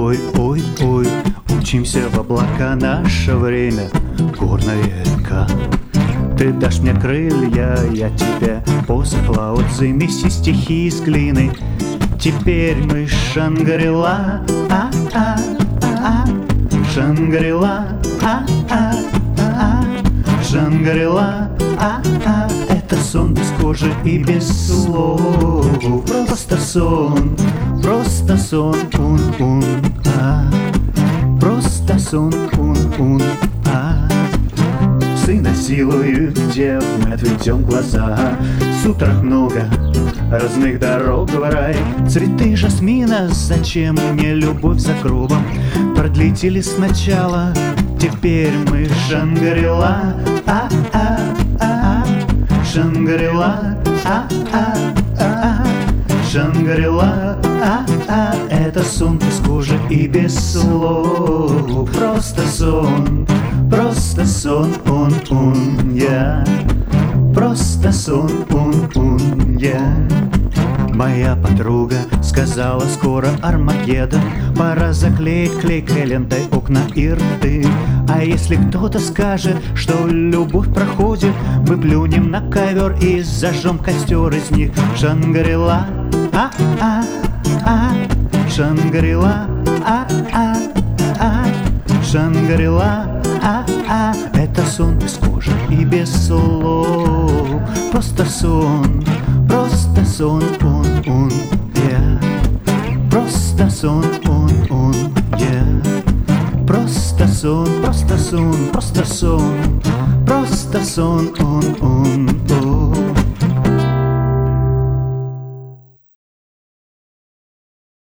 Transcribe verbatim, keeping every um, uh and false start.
ой, ой, ой, умчимся в облака, наше время горная река. Ты дашь мне крылья, я тебе посохла, отзаймись и стихи из глины. Теперь мы Шангрила, а-а-а-а, Шангрила, а-а-а-а, Шангрила, а-а. Это сон без кожи и без слов, просто сон, просто сон, ун-ун, а, просто сон, ун-ун, а. Псы насилуют дев, мы отведем глаза. С утра много разных дорог в рай. Цветы жасмина, зачем мне любовь за гробом? Продлите ли сначала, теперь мы Шангрила, а-а-а-а, Шангрила, а-а-а-а, Шангрила, а-а. Это сон без кожи и без слов, просто сон, просто сон, он-он, я, просто сон, он-он, я. Моя подруга сказала, скоро Армагеддон, пора заклеить клейкой лентой окна и рты. А если кто-то скажет, что любовь проходит, мы плюнем на ковер и зажжем костер из них. Шангрила, а-а-а, Шангрила, а-а-а, Шангрила, а-а. Это сон без кожи и без слов, просто сон, просто сон, он-он, я, просто сон, он-он, я, просто сон, просто сон, просто сон, просто сон, он-он, о.